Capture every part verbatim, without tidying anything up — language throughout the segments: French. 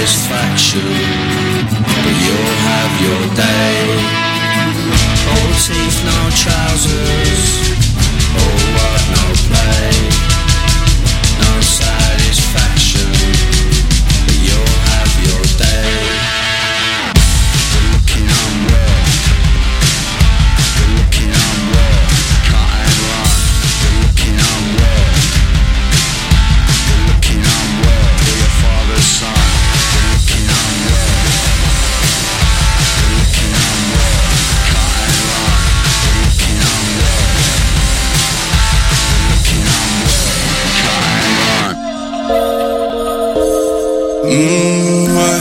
satisfaction, but you'll have your day. Old teeth, no trousers, oh what, no play. No satisfaction, but you'll have your day. Good looking on work, good looking on work, cut and run. Good looking on work, good looking on work, you're your father's son. Good looking on work, good looking on work, cut and run. Good looking on work, good looking on work, cut and run. Mmh, ouais.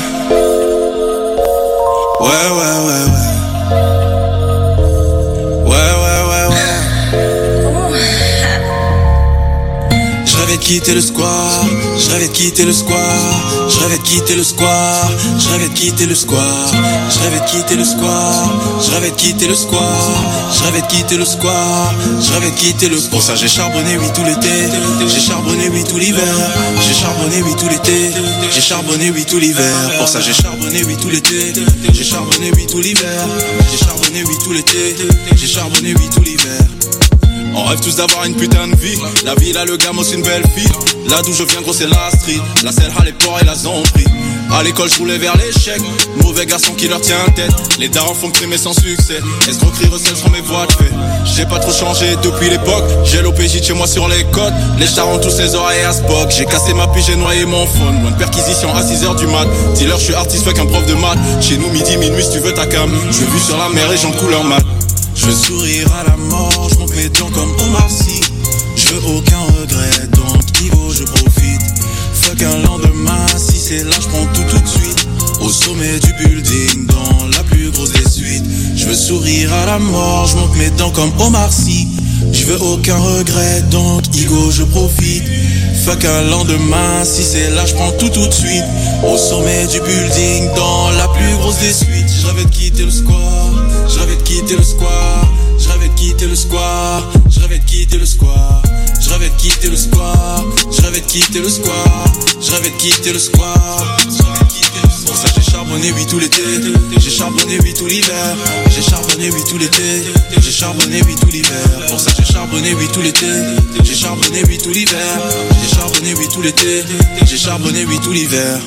Ouais, ouais, ouais, ouais. Ouais, ouais, ouais, ouais. Je rêvais de quitter le square, je rêvais de quitter le square, je rêvais de quitter le square, je rêvais de quitter le square, je rêvais de quitter le square, je rêvais de quitter le square, je rêvais de quitter le square, je rêvais de quitter le. Pour ça j'ai charbonné oui tout l'été, j'ai charbonné oui tout l'hiver, j'ai charbonné oui tout l'été, j'ai charbonné oui tout l'hiver. Pour ça j'ai charbonné oui tout l'été, j'ai charbonné oui tout l'hiver, j'ai charbonné oui tout l'été, j'ai charbonné oui tout l'hiver. On rêve tous d'avoir une putain de vie. La ville a le gamme aussi une belle fille. Là d'où je viens gros c'est la street. La Selha, les porcs et la zombie. À l'école je roulais vers l'échec. Mauvais garçon qui leur tient tête. Les darons font crimer sans succès. Escroquerie recèle sur mes voies de fait. J'ai pas trop changé depuis l'époque. J'ai l'O P J de chez moi sur les côtes. Les stars ont tous les oreilles à Spock. J'ai cassé ma pige, j'ai noyé mon phone. Loin de perquisition à six heures du mat. Dealer je suis artiste fait qu'un prof de maths. Chez nous midi minuit si tu veux ta cam. Je vis sur la mer et j'en couleur mat. Je veux sourire à la mort, je monte mes dents comme Omar Sy. Je veux aucun regret, donc Ivo je profite. Fuck un lendemain, si c'est là je prends tout tout de suite. Au sommet du building, dans la plus grosse des suites. Je veux sourire à la mort, je monte mes dents comme Omar Sy. Je veux aucun regret, donc Igo je profite. Fuck un lendemain, si c'est là je prends tout tout de suite. Au sommet du building, dans la plus grosse des suites. Je rêvais de quitter le square, je rêvais de quitter le square, je rêvais de quitter le square, je rêvais de quitter le square, je rêvais de quitter le square, je rêvais de quitter le square, je rêvais de quitter le square. Pour ça j'ai charbonné oui tout l'été, j'ai charbonné oui tout l'hiver, j'ai charbonné oui tout l'été, j'ai charbonné oui tout l'hiver. Pour ça j'ai charbonné oui tout l'été, j'ai charbonné oui tout l'hiver, j'ai charbonné oui tout l'été, j'ai charbonné oui tout l'hiver.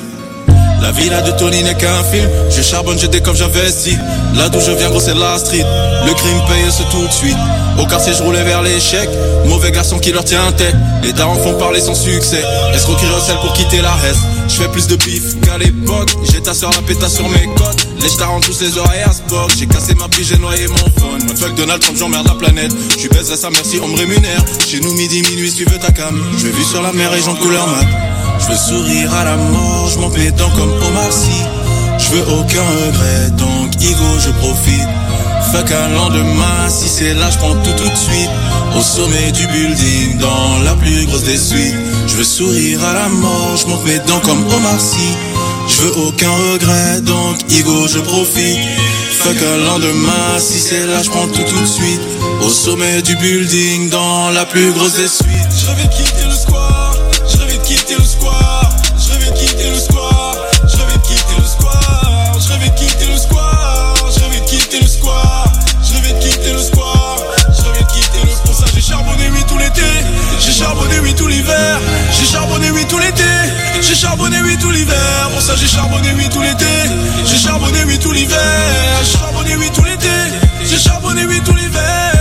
La villa de Tony n'est qu'un film. Je charbonne, je décoffre, j'investis. Là d'où je viens gros c'est la street. Le crime paye ce tout de suite. Au quartier je roulais vers l'échec. Mauvais garçon qui leur tient tête. Les darons font parler sans succès. Escroquerie recèle pour quitter la reste. Je fais plus de bif qu'à l'époque. J'ai ta soeur la pétasse sur mes côtes. Les stars ont tous les oreilles à Spock. J'ai cassé ma pige, j'ai noyé mon phone. Moi fuck Donald Trump, j'emmerde la planète. Je baiserai sa mère si on me rémunère. Chez nous midi minuit si tu veux ta cam. Je vis sur la mer et j'en couleur mat. Je veux sourire à la mort, je monte mes dents comme Omar Sy. Je veux aucun regret, donc Igo je profite. Fuck un lendemain, si c'est là je prends tout tout de suite. Au sommet du building, dans la plus grosse des suites. Je veux sourire à la mort, je monte mes dents comme Omar Sy. Je veux aucun regret, donc Igo je profite. Fuck un lendemain, si c'est là je prends tout tout de suite. Au sommet du building, dans la plus grosse des suites. Je rêvais de quitter le square, je rêvais de quitter le square, je rêvais de quitter le square, je rêvais de quitter le square, je rêvais de quitter le square, je rêvais de quitter le square, je rêvais de quitter le square, je rêvais de quitter le. Pour ça j'ai charbonné oui tout l'été, j'ai charbonné oui tout l'hiver, j'ai charbonné oui tout l'été, j'ai charbonné oui tout l'hiver. Pour ça j'ai charbonné oui tout l'été, j'ai charbonné oui tout l'hiver, j'ai charbonné oui tout l'été, j'ai charbonné oui tout l'hiver.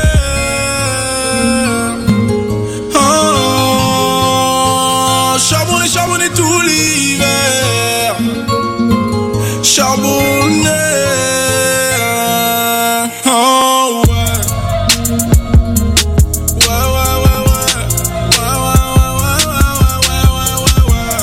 Charbonné, charbonné tout l'hiver. Charbonné. Oh ouais. Ouais, ouais, ouais, ouais. Ouais, ouais, ouais, ouais, ouais, ouais, ouais, ouais.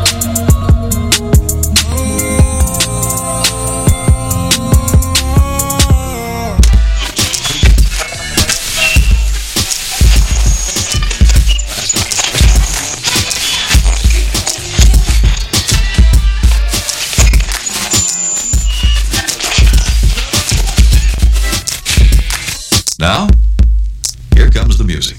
Now, here comes the music.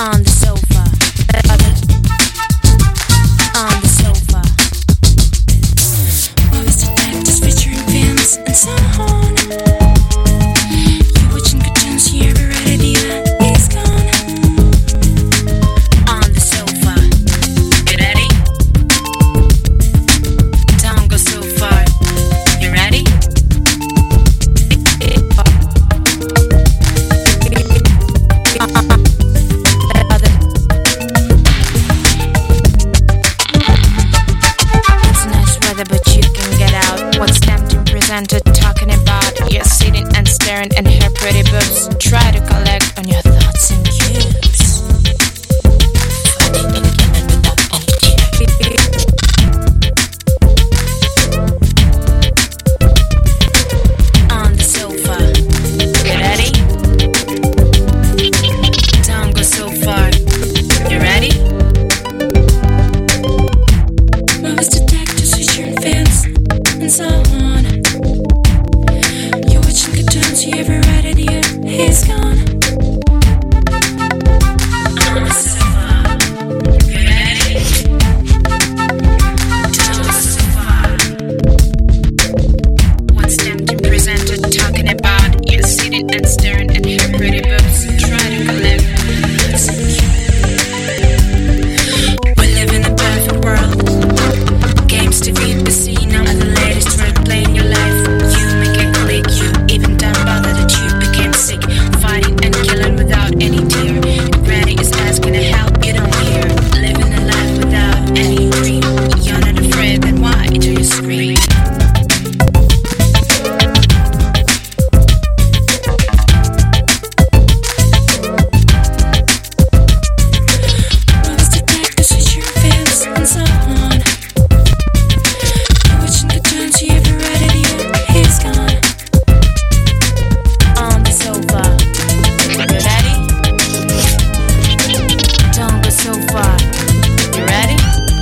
On the sofa. On the sofa. What was the practice featuring films and so on? You watching cartoons, you ever read idea? He's gone. On the sofa. You ready? Don't go so far. You ready? It's nice weather, but you can get out. What's tempting presenter talking about? You're sitting and staring at her pretty boobs. Try to collect on your thoughts and cubes. On the sofa. You ready? Don't go so far. You ready? Movies, detectives, featuring films, and so on. You're watching cartoons, you ever read it yet? He's gone. On the sofa. You ready? Don't go so far. What's tempting presenter talking about? You're sitting and staring at her pretty boobs. Try to collect. We live in a perfect world. Games, T V, casino, and the latest word playing your life. You make a click, you even don't bother that you became sick. Fighting and killing without any tear. Granny is asking to help, you don't hear. Living a life without any dream. You're not afraid, then why do you scream? Movies, detectives, featuring films, and so on. You're watching cartoons, you ever read it yet? He's gone. On the sofa. You ready? Don't go so far. You ready?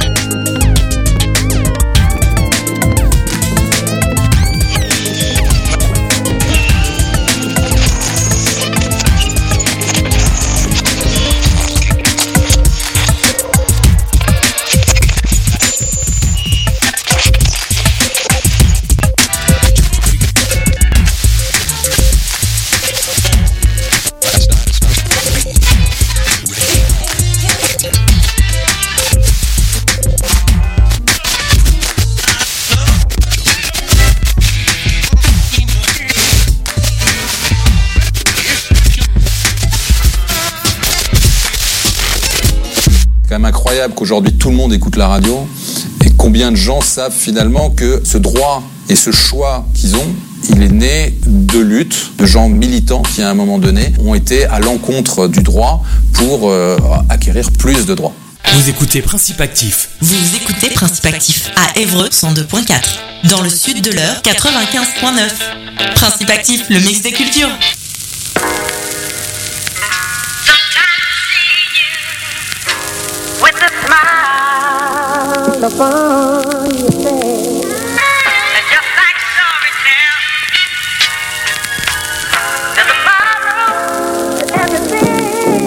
C'est quand même incroyable qu'aujourd'hui tout le monde écoute la radio et combien de gens savent finalement que ce droit et ce choix qu'ils ont, il est né de luttes, de gens militants qui à un moment donné ont été à l'encontre du droit pour euh, acquérir plus de droits. Vous écoutez Principe Actif. Vous écoutez Principe Actif à Évreux cent deux point quatre. Dans le sud de l'Eure, quatre-vingt-quinze point neuf. Principe Actif, le mix des cultures. With a smile upon your face, and just like storytell, there's a borrow in everything.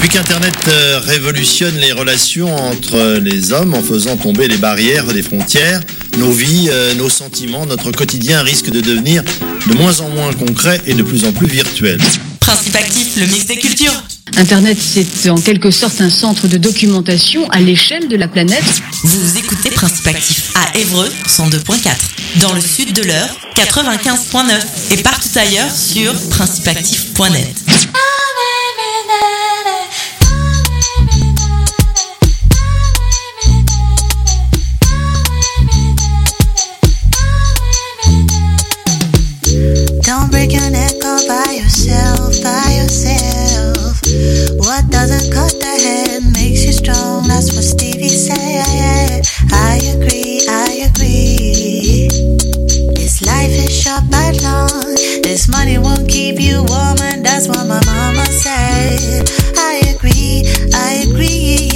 Depuis qu'Internet euh, révolutionne les relations entre les hommes en faisant tomber les barrières des frontières, nos vies, euh, nos sentiments, notre quotidien risquent de devenir de moins en moins concrets et de plus en plus virtuels. Principe Actif, le mix des cultures. Internet, c'est en quelque sorte un centre de documentation à l'échelle de la planète. Vous écoutez Principe Actif à Évreux, cent deux point quatre. Dans le sud de l'Eure, quatre-vingt-quinze point neuf. Et partout ailleurs sur principe actif point net. Don't break your neck all by yourself, by yourself. What doesn't cut the head makes you strong. That's what Stevie said. I agree, I agree. This life is short but long. This money won't keep you warm, and that's what my mama said. I agree, I agree.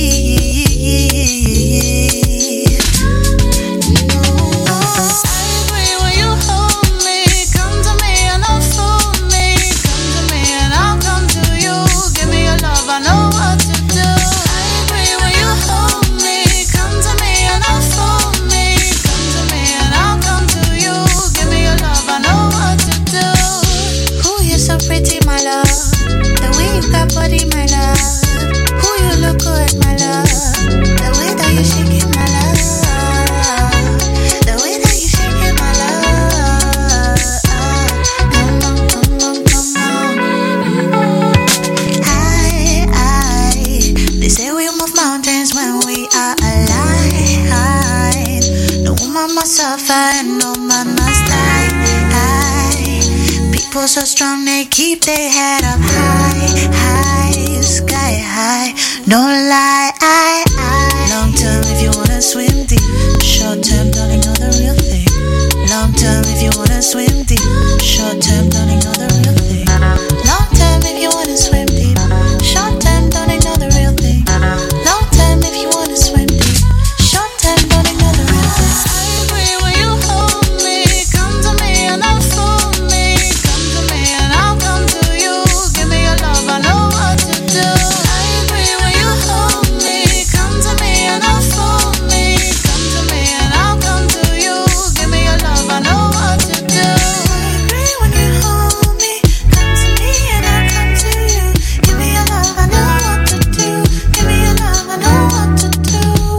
Body, my love. Who you look good, my love. The way that you shake it, my love. The way that you shake it, my love. Come on, come on, come on. I, I. They say we move mountains when we are alive. No woman must suffer and no man must die. People so strong they keep their head up high, high, sky high. Don't lie, I, I. Long term if you wanna swim deep. Short term, don't ignore the real thing. Long term if you wanna swim deep. Short term, don't ignore the real thing. Long term if you wanna swim deep. Short term, don't ignore the real thing. Long term if you wanna swim deep. Short term, don't ignore the real thing. I agree when you hold me. Come to me and I'll fool me. Come to me and I'll come to you. Give me your love, I know what to do. I agree when you hold me. Come to me and I'll fool me. Come to me and I'll come to you. Give me your love, I know what to do. I agree when you hold me. Come to me and I'll come to you. Give me your love, I know what to do. Give me your love, I know what to do.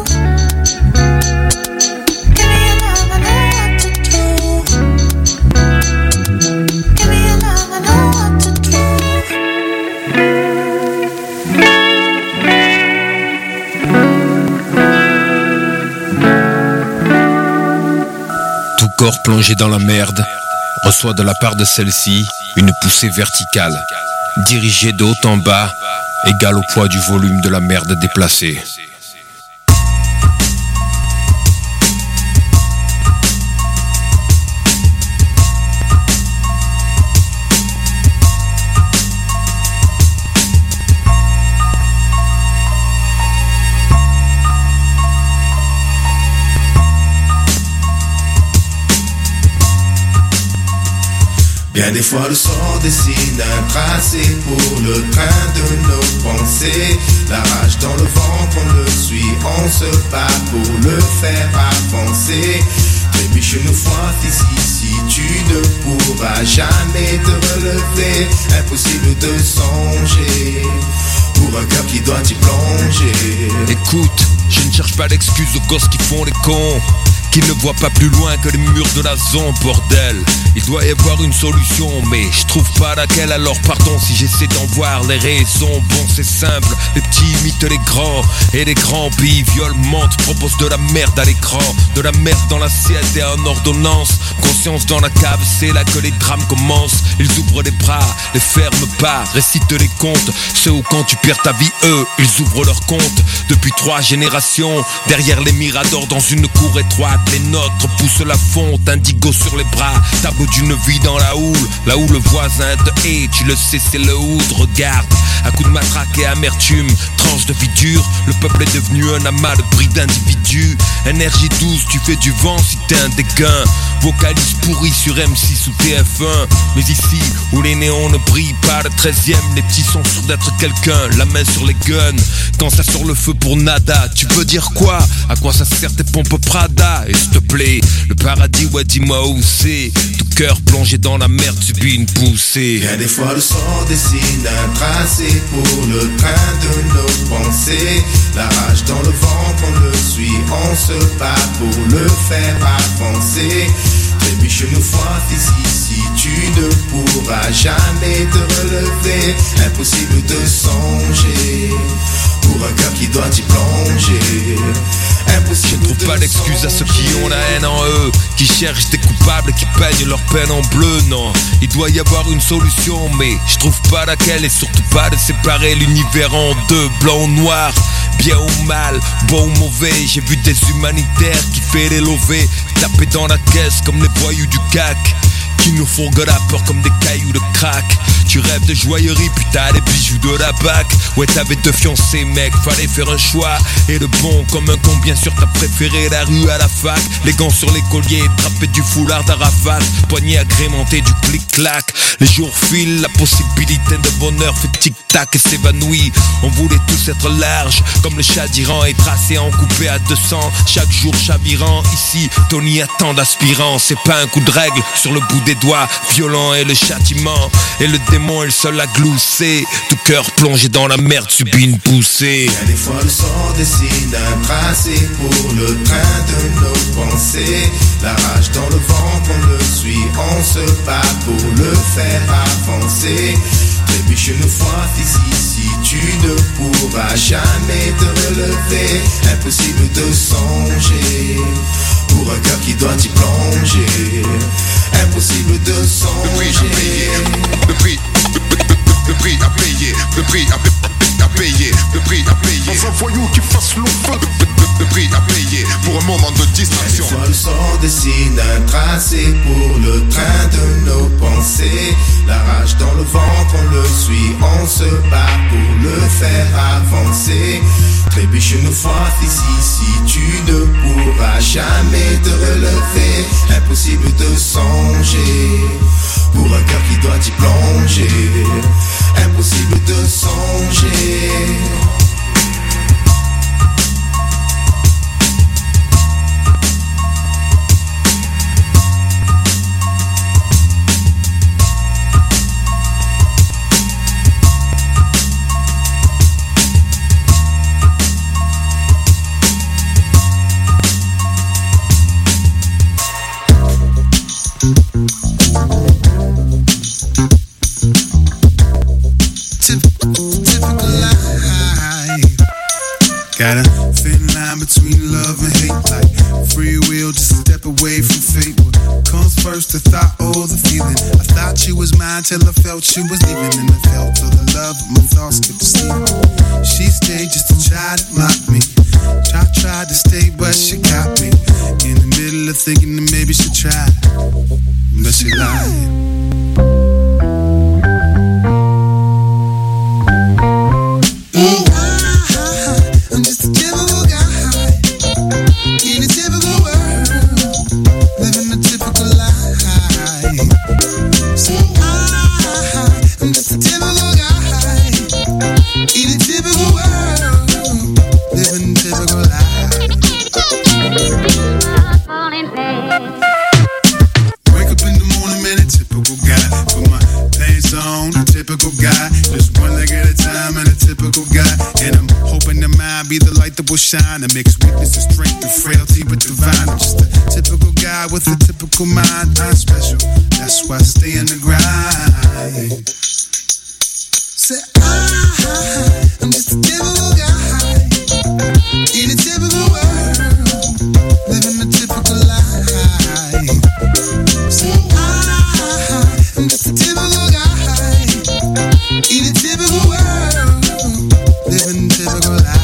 Give me your love, I know what to do. Give me your love, I know what to do. Tout corps plongé dans la merde reçoit de la part de celle-ci une poussée verticale, dirigée de haut en bas, égale au poids du volume de la merde déplacée. Bien des fois le sort dessine un tracé pour le train de nos pensées. La rage dans le ventre, on le suit, on se bat pour le faire avancer. Trébuche une fois ici, si tu ne pourras jamais te relever. Impossible de songer pour un cœur qui doit y plonger. Écoute, je ne cherche pas d'excuses aux gosses qui font les cons, qui ne voient pas plus loin que les murs de la zone, bordel. Il doit y avoir une solution, mais je trouve pas laquelle. Alors pardon si j'essaie d'en voir les raisons. Bon c'est simple, les petits imitent les grands, et les grands pays violent, mentent, proposent de la merde à l'écran, de la merde dans l'assiette et en ordonnance. Conscience dans la cave, c'est là que les drames commencent. Ils ouvrent les bras, les ferment pas, récitent les contes. Ceux où quand tu perds ta vie, eux, ils ouvrent leur compte. Depuis trois générations, derrière les miradors dans une cour étroite, les nôtres poussent la fonte, indigo sur les bras, tableau d'une vie dans la houle, là où le voisin te hait, tu le sais c'est le hood, regarde, à coups de matraque et amertume, tranche de vie dure, le peuple est devenu un amas de bris d'individus, énergie douce, tu fais du vent si t'es un dégain, vocalise pourri sur M six ou T F un. Mais ici, où les néons ne brillent pas, le treizième, les petits sont sûrs d'être quelqu'un. La main sur les guns, quand ça sort le feu pour nada. Tu veux dire quoi? À quoi ça sert tes pompes Prada? Et s'il te plaît, le paradis, ouais dis-moi où c'est. Tout cœur plongé dans la merde subit une poussée. Bien des fois le sang dessine un tracé pour le train de nos pensées. La rage dans le ventre, on le suit, on se bat pour le faire avancer. Trébuche une fois ici, si tu ne pourras jamais te relever. Impossible de songer pour un cœur qui doit y plonger. Je ne trouve pas d'excuses à ceux qui ont la haine en eux, qui cherchent des coupables qui peignent leur peine en bleu. Non, il doit y avoir une solution, mais je trouve pas laquelle. Et surtout pas de séparer l'univers en deux, blanc ou noir, bien ou mal, bon ou mauvais. J'ai vu des humanitaires qui fait les lovés, taper dans la caisse comme les voyous du C A C, qui nous fourguent la peur comme des cailloux de crack. Tu rêves de joaillerie, puis t'as les bijoux de la bac. Ouais, t'avais deux fiancés, mec, fallait faire un choix. Et le bon comme un con, bien sûr t'as préféré la rue à la fac. Les gants sur les colliers, trapé du foulard d'Arafat, poignet agrémenté du clic-clac. Les jours filent, la possibilité de bonheur fait tic-tac et s'évanouit. On voulait tous être large, comme le chat d'Iran, et tracé en coupé à deux cents. Chaque jour chavirant, ici, Tony attend d'aspirant. C'est pas un coup de règle sur le bout des doigts, violent est le châtiment. Et le démon est le seul à glousser. Tout cœur plongé dans la merde subit une poussée. Bien des fois le sang dessine un tracé pour le train de nos pensées. La rage dans le ventre, on le suit, on se bat pour le faire avancer. Trébuche une fois ici, si tu ne pourras jamais te relever. Impossible de songer pour un cœur qui doit y plonger. Impossible de songer. Le prix à payer, le prix, le prix à payer, le prix à payer, le prix à payer. Dans un voyou qui fasse le feu. Le prix à payer pour un moment de distraction. Des fois le sang dessine un tracé pour le train de nos pensées. La rage dans le ventre, on le suit, on se bat pour le faire avancer. Trébuche une fois ici, si tu ne pourras jamais te relever. Impossible de songer pour un cœur qui doit y plonger. Impossible de songer. Got a thin line between love and hate, like free will, just a step away from fate. What comes first, the thought or the feeling? I thought she was mine till I felt she was leaving, and I felt all the love, but my thoughts kept asleep. She stayed just to try to mock me. I tried to stay, but she got me in the middle of thinking that maybe she tried, but she lied. I'm just a typical guy in a typical world, living a typical life. So I, I'm just a typical guy in a typical world, living a typical life. Wake up in the morning, man, a typical guy. Put my pants on, a typical guy. Just one leg at a time, and a typical guy. And I'm hoping that mine be the light that will shine and mix weakness and strength and frailty with divine. I'm just a typical guy with a typical mind. I'm special, that's why I stay in the grind. Say I, I'm just a typical guy in a typical world, living a typical life. Say I, I'm just a typical guy in a typical world, living a typical life.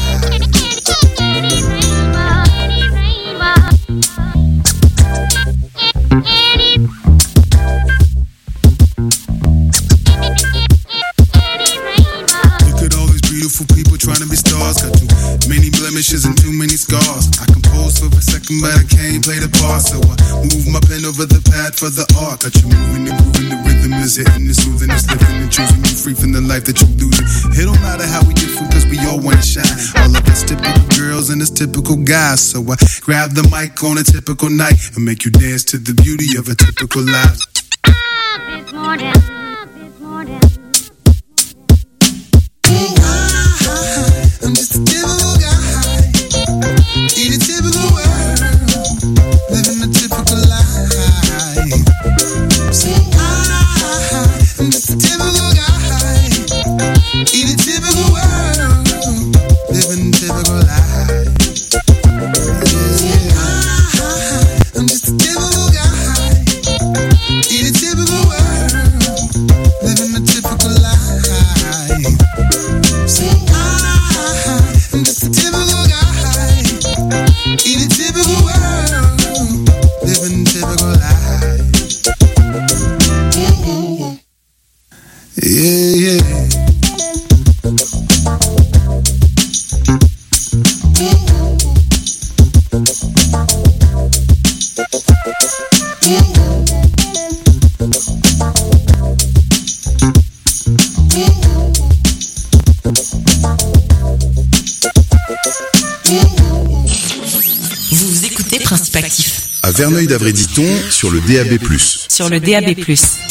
Look at all these beautiful people trying to be stars. Got too many blemishes and too many scars. I composed for a second, but I can't play the part. So I move my pen over the path for the art. Got you moving and grooving, the rhythm is hitting, the soothing, it's lifting and choosing you free from the life that you losing. It don't matter how we different, cause we all wanna shine. All of us typical girls and us typical guys. So I grab the mic on a typical night and make you dance to the beauty of a typical life. This morning, this morning. I'm just a typical guy in a typical world, living a typical life. See, I, I'm just a typical guy in a typical world, living a typical life. Yeah, I, I'm just a typical guy in a typical world, living a typical life. See, I'm just a typical guy in a typical world, living a typical life. Yeah, yeah. Vous écoutez Principe Actif. À Verneuil-d'Avray-Diton sur le D A B plus. Sur le D A B plus.